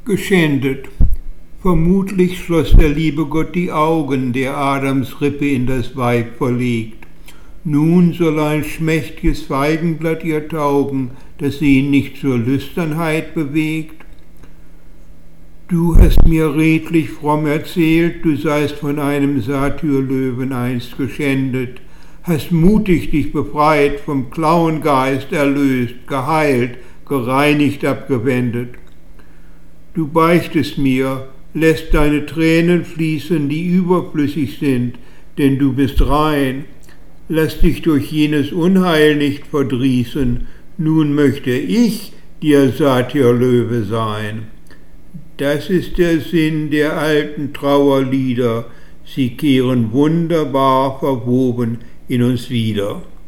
geschändet. Vermutlich schloss der liebe Gott die Augen, der Adams Rippe in das Weib verlegt. Nun soll ein schmächtiges Feigenblatt ihr taugen, das sie ihn nicht zur Lüsternheit bewegt. Du hast mir redlich fromm erzählt, du seist von einem Satyrlöwen einst geschändet, hast mutig dich befreit, vom Klauengeist erlöst, geheilt, gereinigt, abgewendet. Du beichtest mir, lässt deine Tränen fließen, die überflüssig sind, denn du bist rein. Lass dich durch jenes Unheil nicht verdrießen, nun möchte ich dir Satyrlöwe sein. Das ist der Sinn der alten Trauerlieder, sie kehren wunderbar verwoben in uns wieder.